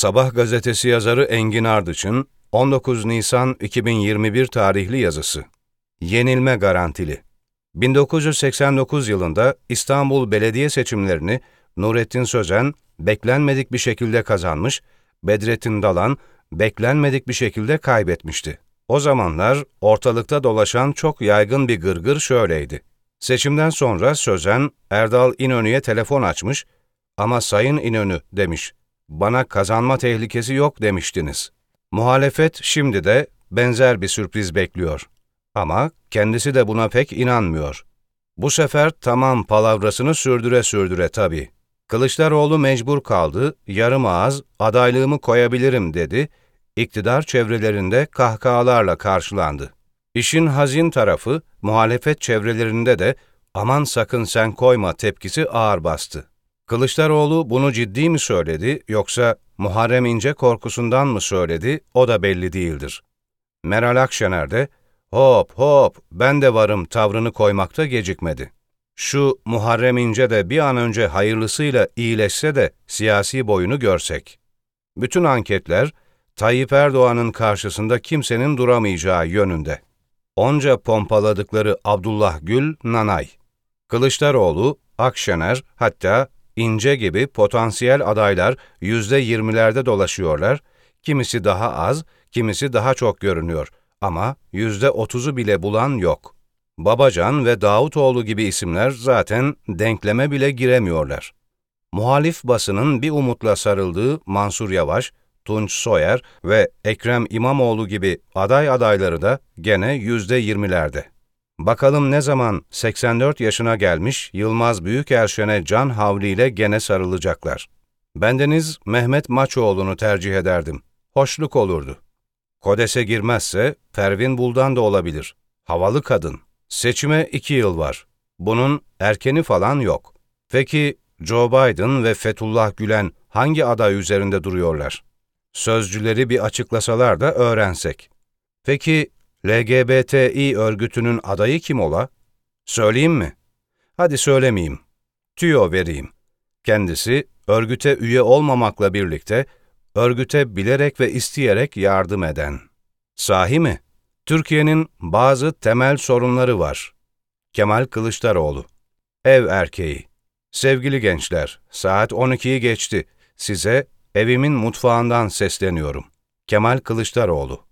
Sabah gazetesi yazarı Engin Ardıç'ın 19 Nisan 2021 tarihli yazısı. Yenilme garantili. 1989 yılında İstanbul Belediye seçimlerini Nurettin Sözen beklenmedik bir şekilde kazanmış, Bedrettin Dalan beklenmedik bir şekilde kaybetmişti. O zamanlar ortalıkta dolaşan çok yaygın bir gırgır şöyleydi. Seçimden sonra Sözen, Erdal İnönü'ye telefon açmış, "Ama Sayın İnönü," demiş, "bana kazanma tehlikesi yok demiştiniz." Muhalefet şimdi de benzer bir sürpriz bekliyor. Ama kendisi de buna pek inanmıyor. Bu sefer tamam palavrasını sürdüre sürdüre tabii. Kılıçdaroğlu mecbur kaldı, yarım ağız adaylığımı koyabilirim dedi, iktidar çevrelerinde kahkahalarla karşılandı. İşin hazin tarafı, muhalefet çevrelerinde de "aman sakın sen koyma" tepkisi ağır bastı. Kılıçdaroğlu bunu ciddi mi söyledi yoksa Muharrem İnce korkusundan mı söyledi o da belli değildir. Meral Akşener de "hop hop ben de varım" tavrını koymakta gecikmedi. Şu Muharrem İnce de bir an önce hayırlısıyla iyileşse de siyasi boyunu görsek. Bütün anketler Tayyip Erdoğan'ın karşısında kimsenin duramayacağı yönünde. Onca pompaladıkları Abdullah Gül, nanay. Kılıçdaroğlu, Akşener, hatta İnce gibi potansiyel adaylar %20'lerde dolaşıyorlar, kimisi daha az, kimisi daha çok görünüyor ama %30'u bile bulan yok. Babacan ve Davutoğlu gibi isimler zaten denkleme bile giremiyorlar. Muhalif basının bir umutla sarıldığı Mansur Yavaş, Tunç Soyer ve Ekrem İmamoğlu gibi aday adayları da gene %20'lerde. Bakalım ne zaman 84 yaşına gelmiş Yılmaz Büyükerşen'e can havliyle gene sarılacaklar. Bendeniz Mehmet Maçoğlu'nu tercih ederdim. Hoşluk olurdu. KODES'e girmezse Pervin Buldan da olabilir. Havalı kadın. Seçime 2 yıl var. Bunun erkeni falan yok. Peki Joe Biden ve Fethullah Gülen hangi aday üzerinde duruyorlar? Sözcüleri bir açıklasalar da öğrensek. Peki LGBTİ örgütünün adayı kim ola? Söyleyeyim mi? Hadi söylemeyeyim. Tüyo vereyim. Kendisi örgüte üye olmamakla birlikte örgüte bilerek ve isteyerek yardım eden. Sahi mi? Türkiye'nin bazı temel sorunları var. Kemal Kılıçdaroğlu. Ev erkeği. Sevgili gençler, saat 12'yi geçti. Size evimin mutfağından sesleniyorum. Kemal Kılıçdaroğlu.